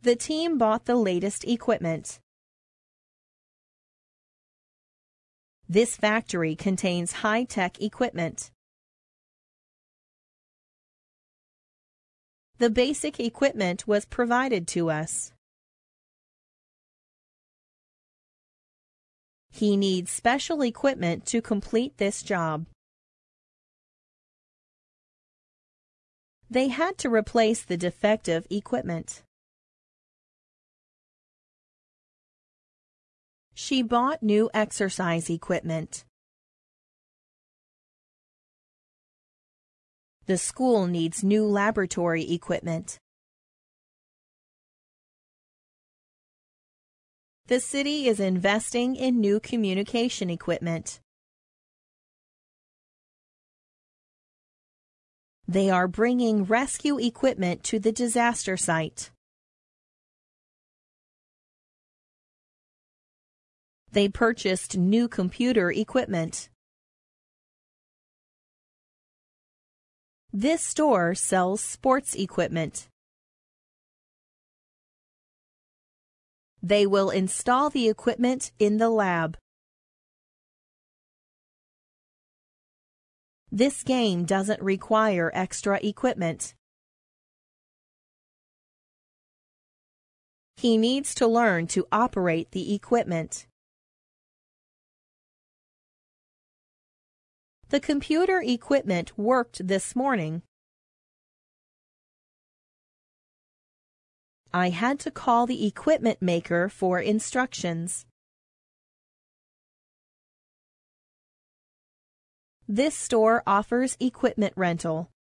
The team bought the latest equipment. This factory contains high-tech equipment. The basic equipment was provided to us. He needs special equipment to complete this job. They had to replace the defective equipment. She bought new exercise equipment. The school needs new laboratory equipment. The city is investing in new communication equipment. They are bringing rescue equipment to the disaster site. They purchased new computer equipment. This store sells sports equipment. They will install the equipment in the lab. This game doesn't require extra equipment. He needs to learn to operate the equipment. The computer equipment worked this morning. I had to call the equipment maker for instructions. This store offers equipment rental.